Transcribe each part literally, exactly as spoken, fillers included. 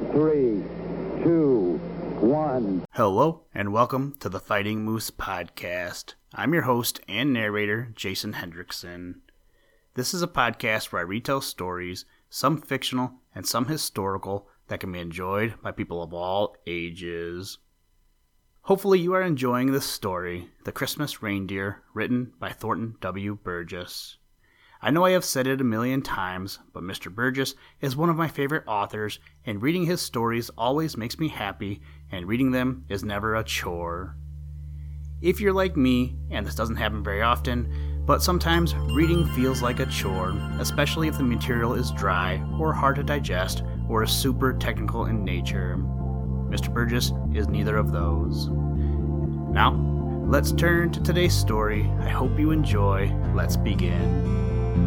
Three, two, one. Hello, and welcome to the Fighting Moose Podcast. I'm your host and narrator, Jason Hendrickson. This is a podcast where I retell stories, some fictional and some historical, that can be enjoyed by people of all ages. Hopefully you are enjoying this story, The Christmas Reindeer, written by Thornton W. Burgess. I know I have said it a million times, but Mister Burgess is one of my favorite authors, and reading his stories always makes me happy, and reading them is never a chore. If you're like me, and this doesn't happen very often, but sometimes reading feels like a chore, especially if the material is dry, or hard to digest, or is super technical in nature. Mister Burgess is neither of those. Now, let's turn to today's story. I hope you enjoy. Let's begin.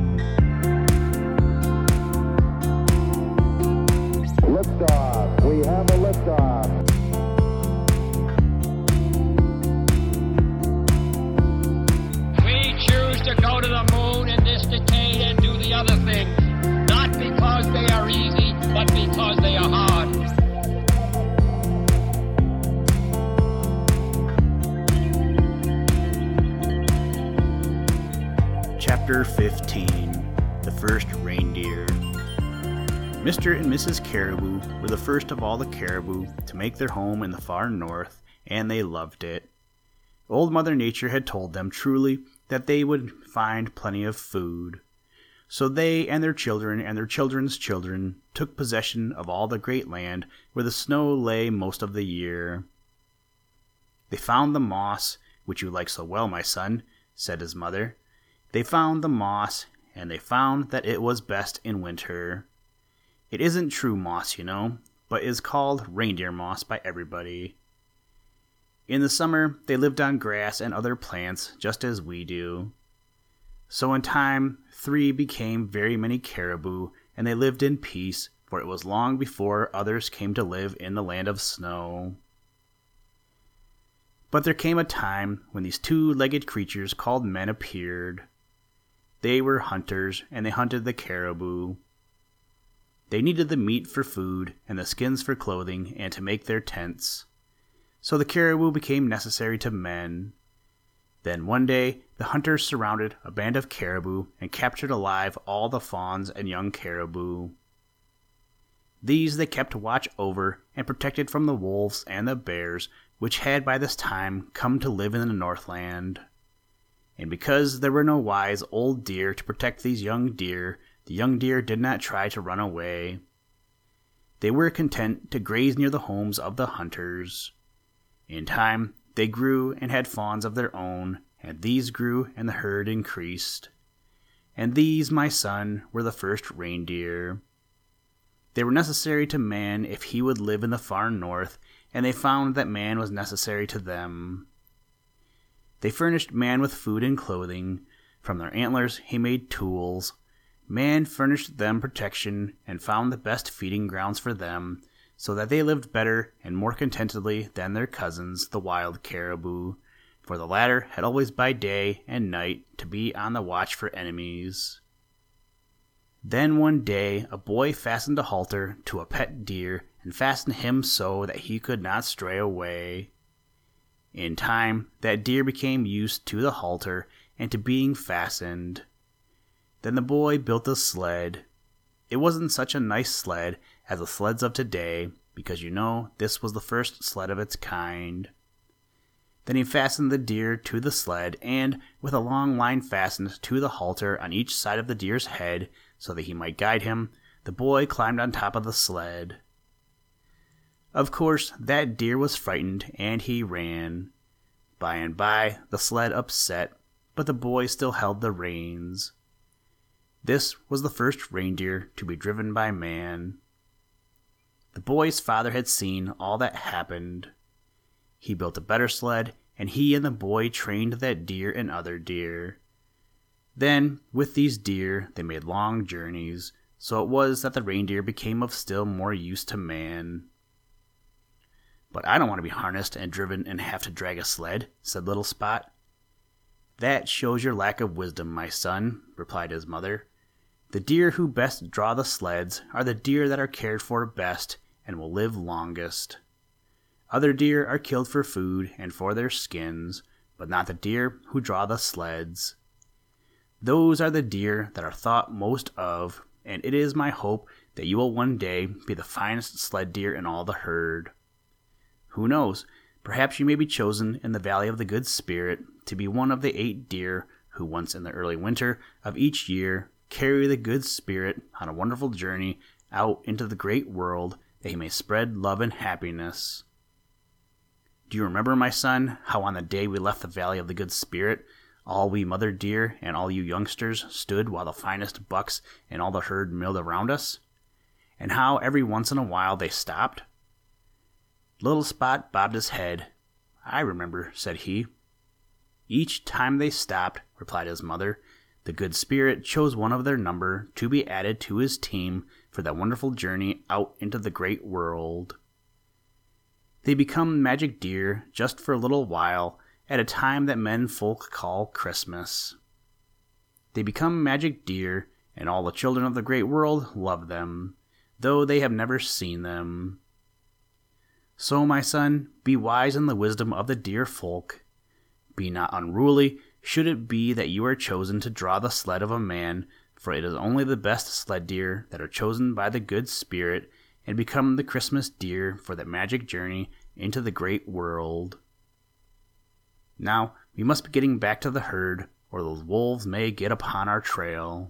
Liftoff. We have a liftoff. We choose to go to the moon in this decade and do the other things, not because they are easy, but because they are hard. Chapter fifteen. The First Reindeer. Mister and Missus Caribou were the first of all the caribou to make their home in the far north, and they loved it. Old Mother Nature had told them truly that they would find plenty of food. So they and their children and their children's children took possession of all the great land where the snow lay most of the year. They found the moss, which you like so well, my son, said his mother. They found the moss, and they found that it was best in winter. It isn't true moss, you know, but is called reindeer moss by everybody. In the summer, they lived on grass and other plants, just as we do. So in time, three became very many caribou, and they lived in peace, for it was long before others came to live in the land of snow. But there came a time when these two-legged creatures called men appeared. They were hunters, and they hunted the caribou. They needed the meat for food, and the skins for clothing, and to make their tents. So the caribou became necessary to men. Then one day, the hunters surrounded a band of caribou and captured alive all the fawns and young caribou. These they kept watch over and protected from the wolves and the bears, which had by this time come to live in the Northland. And because there were no wise old deer to protect these young deer, the young deer did not try to run away. They were content to graze near the homes of the hunters. In time, they grew and had fawns of their own, and these grew and the herd increased. And these, my son, were the first reindeer. They were necessary to man if he would live in the far north, and they found that man was necessary to them. They furnished man with food and clothing. From their antlers he made tools. Man furnished them protection and found the best feeding grounds for them, so that they lived better and more contentedly than their cousins, the wild caribou, for the latter had always by day and night to be on the watch for enemies. Then one day a boy fastened a halter to a pet deer and fastened him so that he could not stray away. In time, that deer became used to the halter and to being fastened. Then the boy built a sled. It wasn't such a nice sled as the sleds of today, because you know this was the first sled of its kind. Then he fastened the deer to the sled, and with a long line fastened to the halter on each side of the deer's head, so that he might guide him, the boy climbed on top of the sled. Of course, that deer was frightened, and he ran. By and by, the sled upset, but the boy still held the reins. This was the first reindeer to be driven by man. The boy's father had seen all that happened. He built a better sled, and he and the boy trained that deer and other deer. Then, with these deer, they made long journeys, so it was that the reindeer became of still more use to man. "But I don't want to be harnessed and driven and have to drag a sled," said Little Spot. "That shows your lack of wisdom, my son," replied his mother. "The deer who best draw the sleds are the deer that are cared for best, and will live longest. Other deer are killed for food and for their skins, but not the deer who draw the sleds. Those are the deer that are thought most of, and it is my hope that you will one day be the finest sled deer in all the herd. Who knows, perhaps you may be chosen in the Valley of the Good Spirit to be one of the eight deer who once in the early winter of each year carry the Good Spirit on a wonderful journey out into the great world that he may spread love and happiness. Do you remember, my son, how on the day we left the Valley of the Good Spirit, all we mother deer and all you youngsters stood while the finest bucks and all the herd milled around us? And how every once in a while they stopped? Little Spot bobbed his head. I remember, said he. Each time they stopped, replied his mother, the Good Spirit chose one of their number to be added to his team for that wonderful journey out into the great world. They become magic deer just for a little while at a time that men folk call Christmas. They become magic deer, and all the children of the great world love them, though they have never seen them. So, my son, be wise in the wisdom of the deer folk. Be not unruly, should it be that you are chosen to draw the sled of a man, for it is only the best sled deer that are chosen by the Good Spirit and become the Christmas deer for that magic journey into the great world. Now, we must be getting back to the herd, or those wolves may get upon our trail.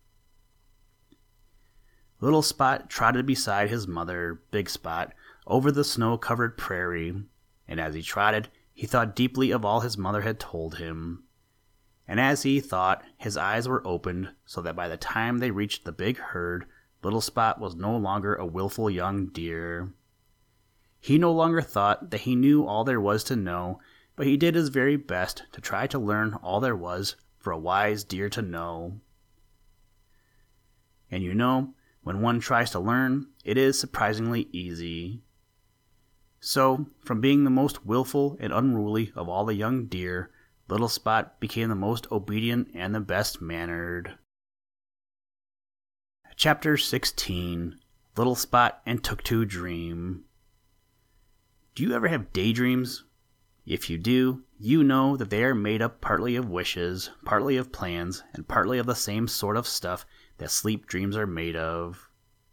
Little Spot trotted beside his mother, Big Spot, over the snow-covered prairie, and as he trotted, he thought deeply of all his mother had told him. And as he thought, his eyes were opened, so that by the time they reached the big herd, Little Spot was no longer a willful young deer. He no longer thought that he knew all there was to know, but he did his very best to try to learn all there was for a wise deer to know. And you know, when one tries to learn, it is surprisingly easy. So, from being the most willful and unruly of all the young deer, Little Spot became the most obedient and the best mannered. Chapter sixteen. Little Spot and Tuktu Dream. Do you ever have daydreams? If you do, you know that they are made up partly of wishes, partly of plans, and partly of the same sort of stuff that sleep dreams are made of.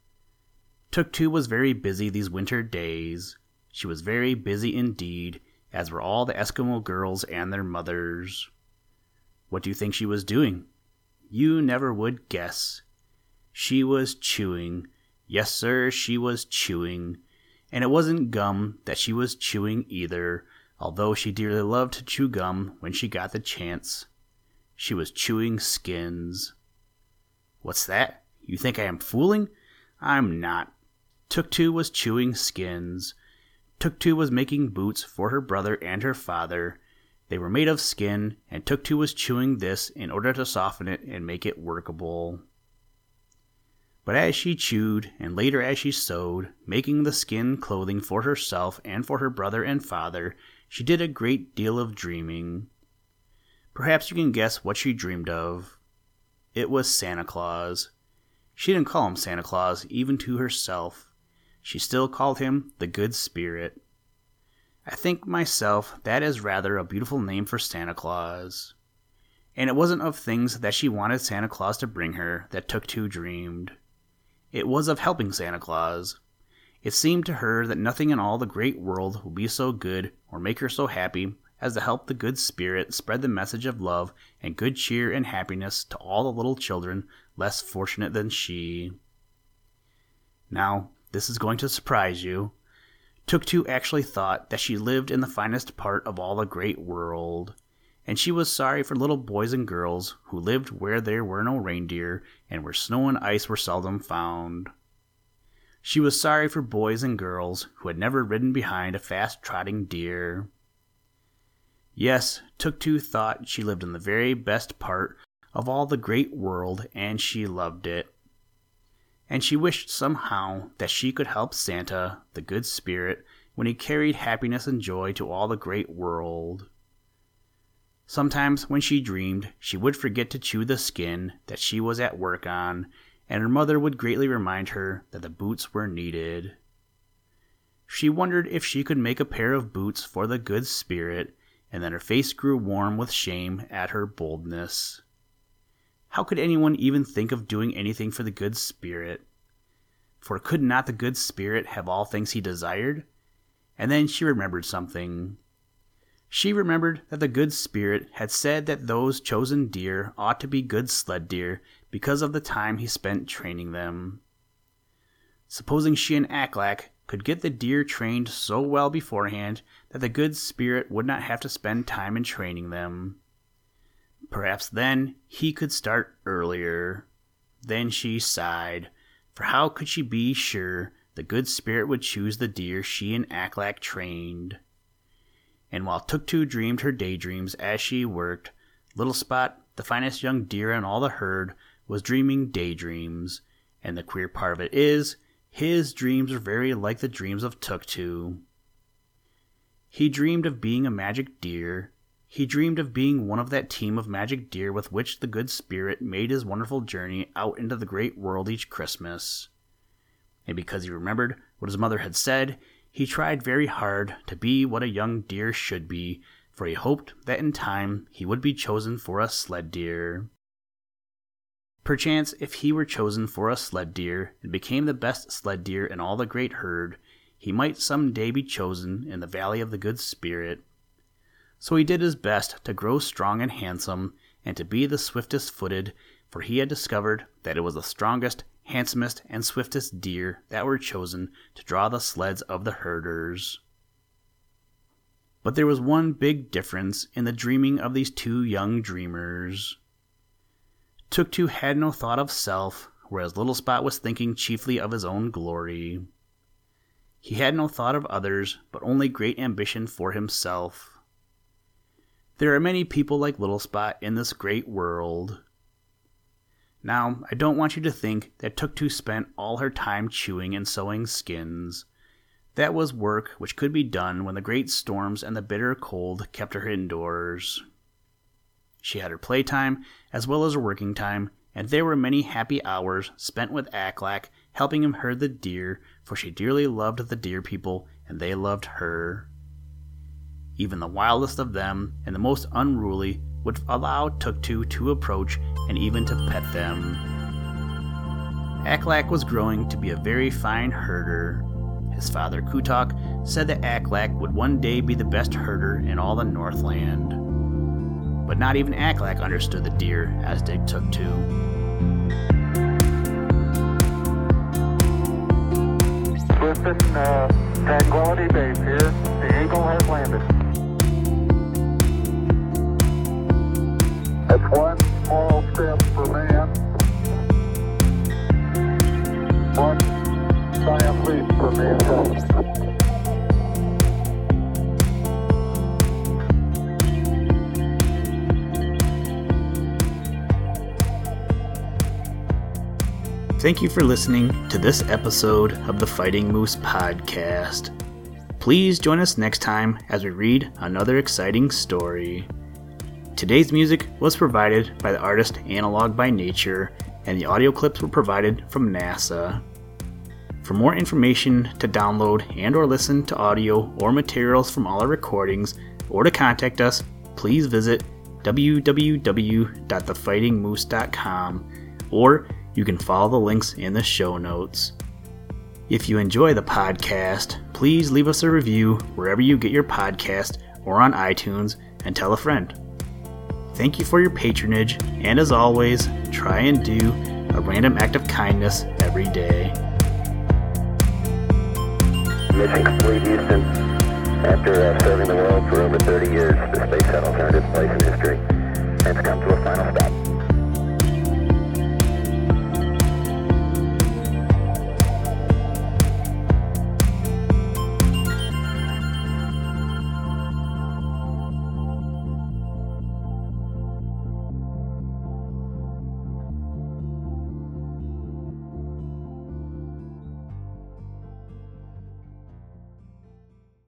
Tuktu was very busy these winter days. She was very busy indeed, as were all the Eskimo girls and their mothers. What do you think she was doing? You never would guess. She was chewing. Yes, sir, she was chewing. And it wasn't gum that she was chewing either, although she dearly loved to chew gum when she got the chance. She was chewing skins. What's that? You think I am fooling? I'm not. Tuktu was chewing skins. Tuktu was making boots for her brother and her father. They were made of skin, and Tuktu was chewing this in order to soften it and make it workable. But as she chewed, and later as she sewed, making the skin clothing for herself and for her brother and father, she did a great deal of dreaming. Perhaps you can guess what she dreamed of. It was Santa Claus. She didn't call him Santa Claus, even to herself. She still called him the Good Spirit. I think myself that is rather a beautiful name for Santa Claus. And it wasn't of things that she wanted Santa Claus to bring her that Tuktu dreamed. It was of helping Santa Claus. It seemed to her that nothing in all the great world would be so good or make her so happy as to help the Good Spirit spread the message of love and good cheer and happiness to all the little children less fortunate than she. Now, this is going to surprise you. Tuktu actually thought that she lived in the finest part of all the great world, and she was sorry for little boys and girls who lived where there were no reindeer and where snow and ice were seldom found. She was sorry for boys and girls who had never ridden behind a fast-trotting deer. Yes, Tuktu thought she lived in the very best part of all the great world, and she loved it. And she wished somehow that she could help Santa, the Good Spirit, when he carried happiness and joy to all the great world. Sometimes when she dreamed, she would forget to chew the skin that she was at work on, and her mother would greatly remind her that the boots were needed. She wondered if she could make a pair of boots for the Good Spirit, and then her face grew warm with shame at her boldness. How could anyone even think of doing anything for the Good Spirit? For could not the Good Spirit have all things he desired? And then she remembered something. She remembered that the Good Spirit had said that those chosen deer ought to be good sled deer because of the time he spent training them. Supposing she and Aklak could get the deer trained so well beforehand that the Good Spirit would not have to spend time in training them. Perhaps then he could start earlier. Then she sighed, for how could she be sure the Good Spirit would choose the deer she and Aklak trained? And while Tuktu dreamed her daydreams as she worked, Little Spot, the finest young deer in all the herd, was dreaming daydreams. And the queer part of it is, his dreams were very like the dreams of Tuktu. He dreamed of being a magic deer. He dreamed of being one of that team of magic deer with which the Good Spirit made his wonderful journey out into the great world each Christmas. And because he remembered what his mother had said, he tried very hard to be what a young deer should be, for he hoped that in time he would be chosen for a sled deer. Perchance if he were chosen for a sled deer and became the best sled deer in all the great herd, he might some day be chosen in the Valley of the Good Spirit. So he did his best to grow strong and handsome, and to be the swiftest footed, for he had discovered that it was the strongest, handsomest, and swiftest deer that were chosen to draw the sleds of the herders. But there was one big difference in the dreaming of these two young dreamers. Tuktu had no thought of self, whereas Little Spot was thinking chiefly of his own glory. He had no thought of others, but only great ambition for himself. There are many people like Little Spot in this great world. Now, I don't want you to think that Tuktu spent all her time chewing and sewing skins. That was work which could be done when the great storms and the bitter cold kept her indoors. She had her playtime as well as her working time, and there were many happy hours spent with Aklak, helping him herd the deer, for she dearly loved the deer people, and they loved her. Even the wildest of them, and the most unruly, would allow Tuktu to approach and even to pet them. Aklak was growing to be a very fine herder. His father, Kutok, said that Aklak would one day be the best herder in all the Northland. But not even Aklak understood the deer as did Tuktu. Listen, uh, Tranquility Base here. The Eagle has landed. That's one small step for man, one giant leap for mankind. Thank you for listening to this episode of the Fighting Moose Podcast. Please join us next time as we read another exciting story. Today's music was provided by the artist Analog by Nature, and the audio clips were provided from NASA. For more information to download and or listen to audio or materials from all our recordings, or to contact us, please visit w w w dot the fighting moose dot com, or you can follow the links in the show notes. If you enjoy the podcast, please leave us a review wherever you get your podcast or on iTunes, and tell a friend. Thank you for your patronage, and as always, try and do a random act of kindness every day. Mission complete, Houston. After uh, serving the world for over thirty years, the space shuttle turned its place in history and it's come to a final stop.